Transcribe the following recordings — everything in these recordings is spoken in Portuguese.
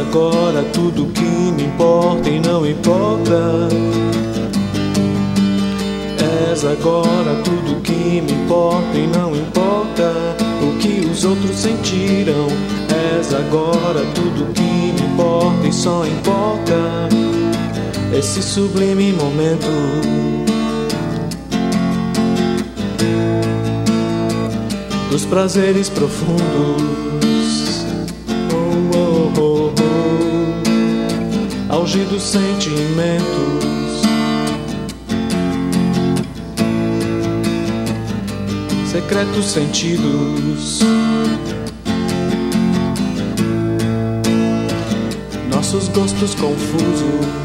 agora tudo que me importa e não importa. És agora tudo que me importa e não importa o que os outros sentiram. És agora tudo que me importa e só importa esse sublime momento. Dos prazeres profundos, oh, oh, oh, oh. Auge dos sentimentos, secretos sentidos, nossos gostos confusos.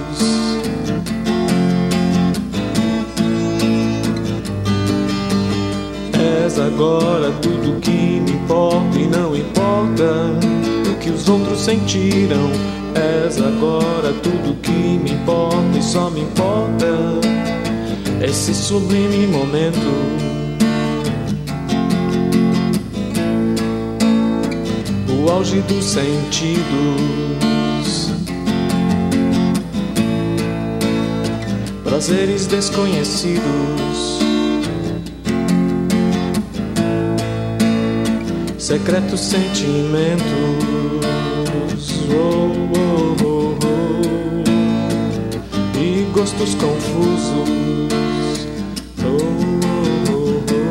És agora tudo que me importa e não importa o que os outros sentiram. És agora tudo que me importa e só me importa esse sublime momento. O auge dos sentidos, prazeres desconhecidos, secretos sentimentos, oh, oh, oh, oh. E gostos confusos, oh, oh, oh,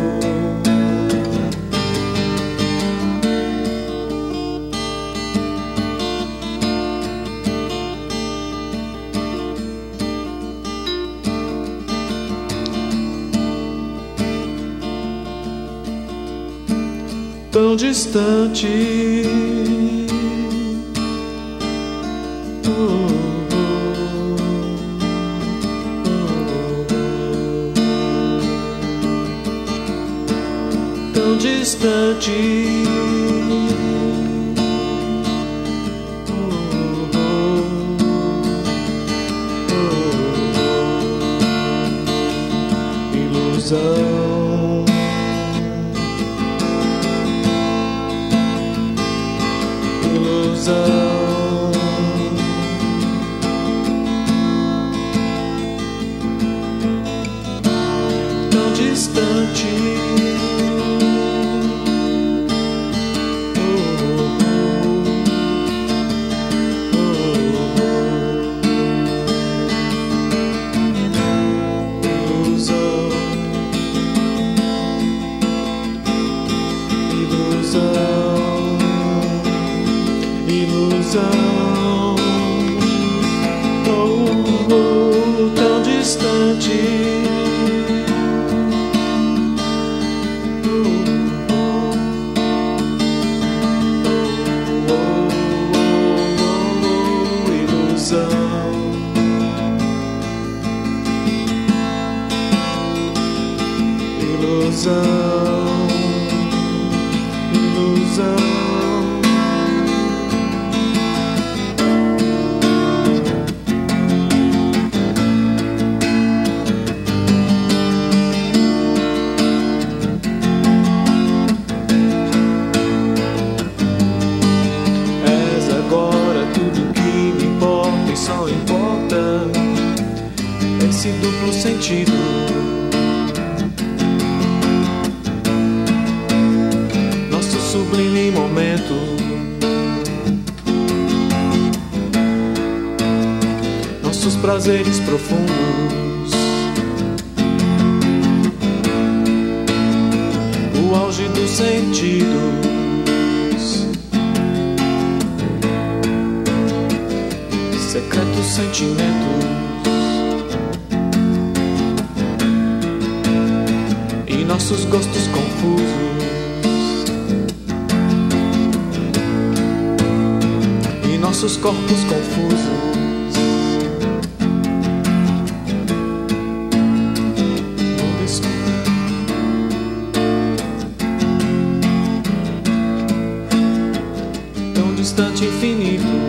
tão distante, oh, oh, oh, tão distante, oh, oh, oh, ilusão. Tão distante, oh, oh, oh, oh. Ilusão, ilusão, ilusão, oh, oh, tão distante, oh, oh, oh, oh, ilusão, ilusão, ilusão. Só importa esse duplo sentido, nosso sublime momento, nossos prazeres profundos, o auge dos sentidos, secretos sentimentos e nossos gostos confusos, e nossos corpos confusos. Tão distante, infinito,